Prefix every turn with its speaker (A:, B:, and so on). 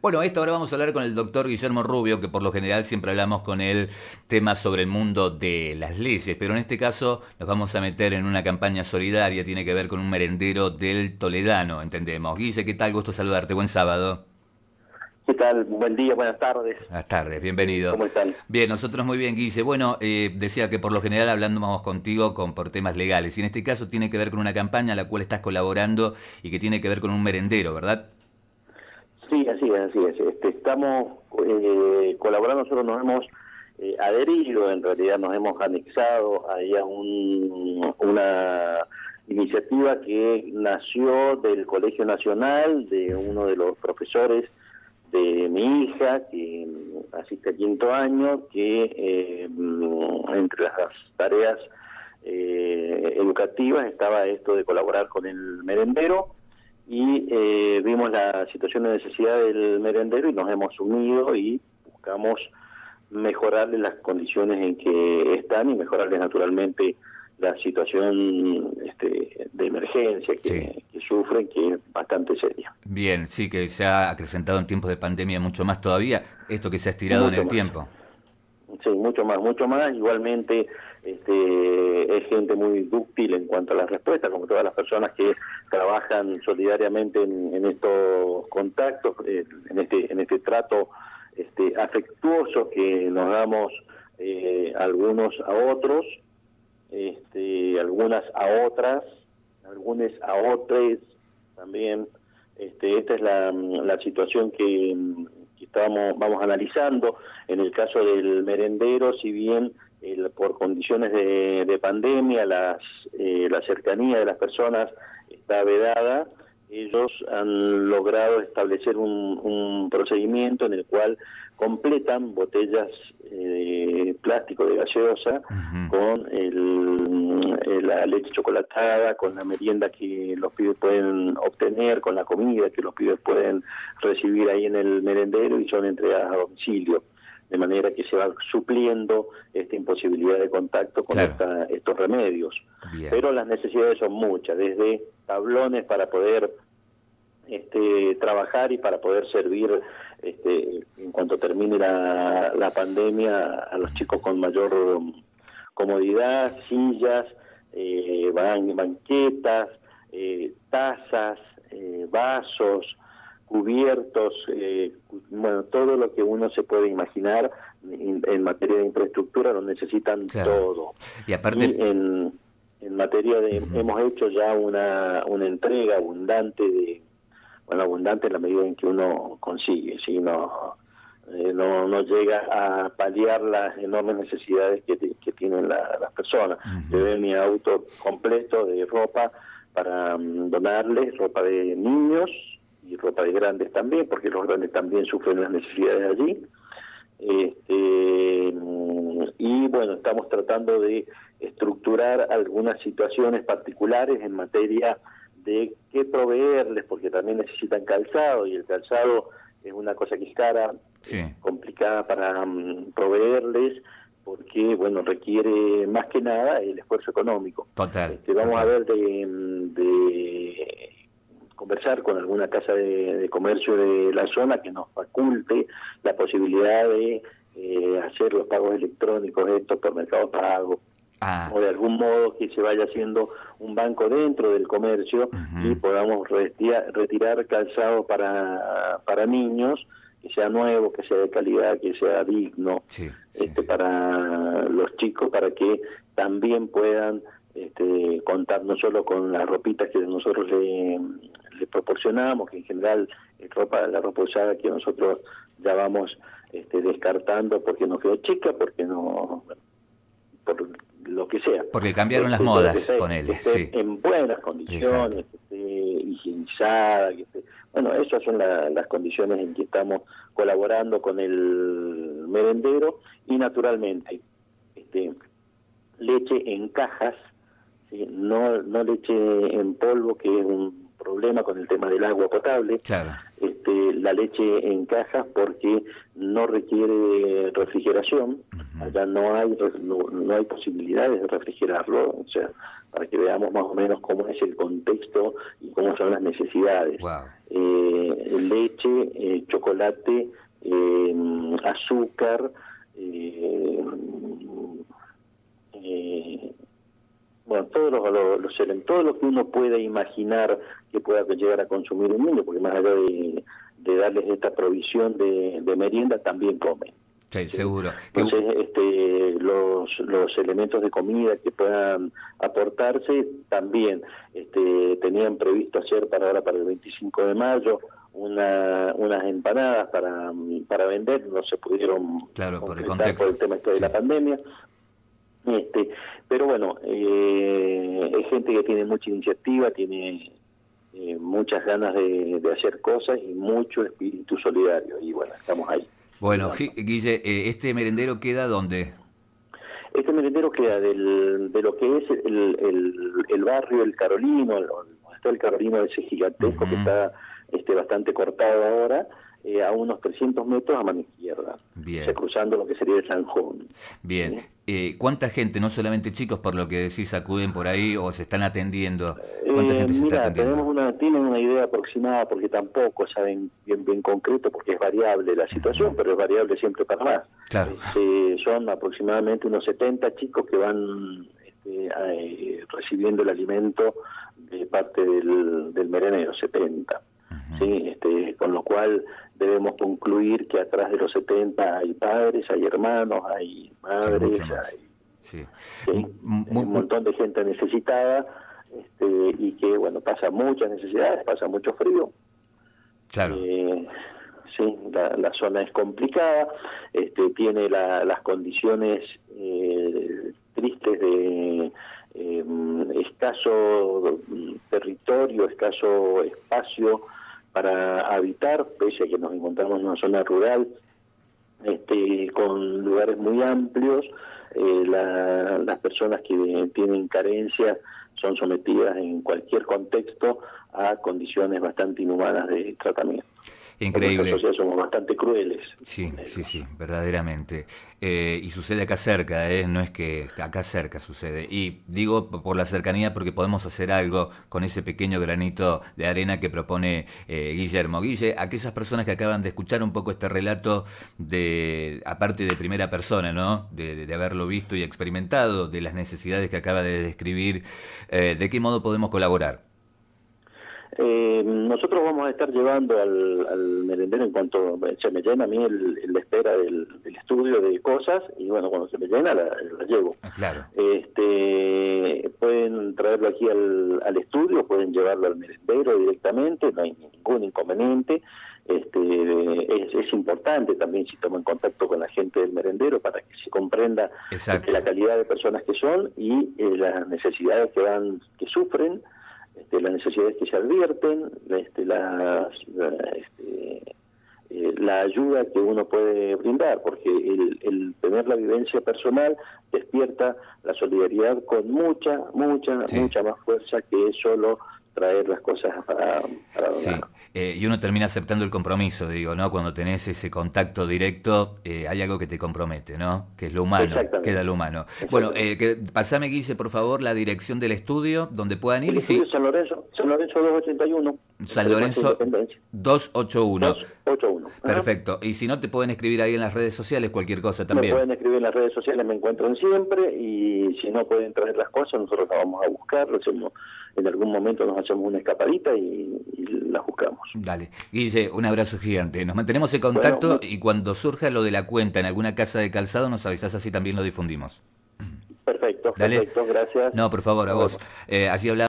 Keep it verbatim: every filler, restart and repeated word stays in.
A: Bueno, a esta hora vamos a hablar con el doctor Guillermo Rubio, que por lo general siempre hablamos con él temas sobre el mundo de las leyes, pero en este caso nos vamos a meter en una campaña solidaria, tiene que ver con un merendero del Toledano, entendemos. Guille, ¿qué tal? Gusto saludarte, buen sábado.
B: ¿Qué tal? Buen día, buenas tardes.
A: Buenas tardes, bienvenido.
B: ¿Cómo están?
A: Bien, nosotros muy bien, Guille. Bueno, eh, decía que por lo general hablamos contigo con, por temas legales, y en este caso tiene que ver con una campaña a la cual estás colaborando y que tiene que ver con un merendero, ¿verdad?
B: Sí, así es, así es. Este, estamos eh, colaborando, nosotros nos hemos eh, adherido, en realidad nos hemos anexado ahí a un, una iniciativa que nació del Colegio Nacional, de uno de los profesores de mi hija, que asiste a quinto año, que eh, entre las tareas eh, educativas estaba esto de colaborar con el merendero, y eh, vimos la situación de necesidad del merendero y nos hemos unido y buscamos mejorarles las condiciones en que están y mejorarles naturalmente la situación este, de emergencia que, sí. que sufren, que es bastante seria.
A: Bien, sí, que se ha acrecentado en tiempos de pandemia mucho más todavía, esto que se ha estirado mucho en el más. tiempo.
B: Sí, mucho más, mucho más. Igualmente este, es gente muy dúctil en cuanto a las respuestas, como todas las personas que trabajan solidariamente en, en estos contactos, eh, en este en este trato este, afectuoso que nos damos eh, algunos a otros, este, algunas a otras, algunos a otros también. Este, esta es la, la situación que, que estamos, vamos analizando. En el caso del merendero, si bien el, por condiciones de, de pandemia las, eh, la cercanía de las personas está vedada, ellos han logrado establecer un, un procedimiento en el cual completan botellas eh, de plástico de gaseosa uh-huh. con el, el, la leche chocolatada, con la merienda que los pibes pueden obtener, con la comida que los pibes pueden recibir ahí en el merendero, y son entregadas a domicilio, de manera que se va supliendo esta imposibilidad de contacto con claro. esta, estos remedios. Bien. Pero las necesidades son muchas, desde tablones para poder este, trabajar y para poder servir este, en cuanto termine la, la pandemia a los chicos con mayor comodidad, sillas, eh, ban, banquetas, eh, tazas, eh, vasos, cubiertos, eh, bueno, todo lo que uno se puede imaginar en, en materia de infraestructura, lo necesitan claro. todo.
A: Y aparte...
B: Y en, en materia de... Uh-huh. Hemos hecho ya una, una entrega abundante de... Bueno, abundante en la medida en que uno consigue, ¿sí? No, eh, no, no llega a paliar las enormes necesidades que, que tienen la, las personas. Uh-huh. Llevé mi auto completo de ropa para um, donarles, ropa de niños y ropa de grandes también, porque los grandes también sufren las necesidades allí. Este, y bueno, estamos tratando de estructurar algunas situaciones particulares en materia de qué proveerles, porque también necesitan calzado, y el calzado es una cosa que es cara, sí. es complicada para um, proveerles, porque bueno, requiere más que nada el esfuerzo económico.
A: Total.
B: Este, vamos
A: total.
B: a ver de, de conversar con alguna casa de, de comercio de la zona que nos faculte la posibilidad de eh, hacer los pagos electrónicos estos por Mercado Pago. Ah. O de algún modo que se vaya haciendo un banco dentro del comercio uh-huh. y podamos retirar, retirar calzado para, para niños, que sea nuevo, que sea de calidad, que sea digno, sí, este, sí. para los chicos, para que también puedan este, contar no solo con las ropitas que nosotros le, le proporcionamos, que en general es ropa, la ropa usada que nosotros ya vamos este, descartando porque nos quedó chica, porque no... por lo que sea.
A: Porque cambiaron las modas,
B: que
A: ponele.
B: Que esté sí. en buenas condiciones, Exacto. que esté higienizada, que esté... Bueno, esas son la, las condiciones en que estamos colaborando con el merendero, y naturalmente este, leche en cajas, ¿sí? no, no leche en polvo, que es un problema con el tema del agua potable. Claro. Este, la leche en cajas porque no requiere refrigeración. Uh-huh. Allá no hay no, no hay posibilidades de refrigerarlo, o sea, para que veamos más o menos cómo es el contexto y cómo son las necesidades. Wow. Eh, eh, leche, eh, chocolate, eh, azúcar, eh, eh, bueno, todos los, los, los todo lo que uno pueda imaginar que pueda llegar a consumir un niño, porque más allá de, de darles esta provisión de, de merienda, también comen.
A: Sí, seguro.
B: Entonces, este, los, los elementos de comida que puedan aportarse, también este, tenían previsto hacer para ahora, para el veinticinco de mayo, una, unas empanadas para, para vender, no se pudieron
A: claro, por el,
B: por el tema este de sí. la pandemia. Este, pero bueno, eh, es gente que tiene mucha iniciativa, tiene eh, muchas ganas de, de hacer cosas y mucho espíritu solidario, y bueno, estamos ahí.
A: Bueno, Guille, ¿este merendero queda dónde?
B: Este merendero queda del, de lo que es el, el, el barrio El Carolino, el, está el Carolino ese gigantesco uh-huh. que está este, bastante cortado ahora, eh, a unos trescientos metros a mano izquierda,
A: bien.
B: O sea, cruzando lo que sería el Sanjón.
A: Bien. ¿Sí? Eh, ¿Cuánta gente, no solamente chicos, por lo que decís, acuden por ahí o se están atendiendo? ¿Cuánta
B: eh,
A: gente se
B: mira,
A: está atendiendo?
B: Tenemos una, tienen una idea aproximada, porque tampoco saben bien bien concreto, porque es variable la situación, uh-huh. pero es variable siempre para más.
A: Claro.
B: Este, son aproximadamente unos setenta chicos que van este, eh, recibiendo el alimento de parte del, del merendero, setenta. Uh-huh. ¿Sí? Este, con lo cual debemos concluir que atrás de los setenta hay padres, hay hermanos, hay madres,
A: sí,
B: hay
A: sí.
B: ¿sí?
A: Muy,
B: un montón de gente necesitada, este, y que bueno, pasa muchas necesidades, pasa mucho frío.
A: Claro.
B: Eh, sí, la, la zona es complicada, este, tiene la, las condiciones eh, tristes de eh, escaso territorio, escaso espacio para habitar, pese a que nos encontramos en una zona rural, este, con lugares muy amplios. Eh, la, las personas que tienen carencias son sometidas en cualquier contexto a condiciones bastante inhumanas de tratamiento.
A: Increíble.
B: En sociedad somos bastante crueles.
A: Sí, sí, sí, verdaderamente. Eh, y sucede acá cerca, ¿eh? No es que acá cerca sucede. Y digo por la cercanía porque podemos hacer algo con ese pequeño granito de arena que propone eh, Guillermo. Guille, aquellas personas que acaban de escuchar un poco este relato, de aparte de primera persona, ¿no? De, de, de haberlo visto y experimentado, de las necesidades que acaba de describir, eh, ¿de qué modo podemos colaborar?
B: Eh, nosotros vamos a estar llevando al, al merendero, en cuanto se me llena a mí el, el espera del, del estudio de cosas, y bueno, cuando se me llena la, la llevo.
A: Claro.
B: Este, pueden traerlo aquí al, al estudio, pueden llevarlo al merendero directamente, no hay ningún inconveniente. Este, es, es importante también si toman contacto con la gente del merendero para que se comprenda este, la calidad de personas que son y eh, las necesidades que van, que sufren. Este, las necesidades que se advierten, este, las, la, este, eh, la ayuda que uno puede brindar, porque el, el tener la vivencia personal despierta la solidaridad con mucha, mucha, sí. mucha más fuerza que es solo traer las cosas para, para
A: sí. eh, y uno termina aceptando el compromiso, digo, ¿no? Cuando tenés ese contacto directo, eh, hay algo que te compromete, ¿no? Que es lo humano, queda lo humano. Bueno, eh, que, pasame, Guille, por favor, la dirección del estudio, donde puedan ir.
B: El
A: y
B: estudio
A: sí.
B: San Lorenzo, San Lorenzo doscientos ochenta y uno.
A: San Lorenzo doscientos ochenta y uno.
B: doscientos ochenta y uno.
A: Perfecto. Y si no, te pueden escribir ahí en las redes sociales, cualquier cosa también.
B: Me pueden escribir en las redes sociales, me encuentran siempre, y si no pueden traer las cosas, nosotros las vamos a buscar, lo hacemos, en algún momento nos hacemos una escapadita y, y las buscamos.
A: Dale. Guille, un abrazo gigante. Nos mantenemos en contacto, bueno, y cuando surja lo de la cuenta en alguna casa de calzado nos avisás, así también lo difundimos.
B: Perfecto,
A: Dale.
B: perfecto, gracias.
A: No, por favor, a vos. Eh, así hablamos.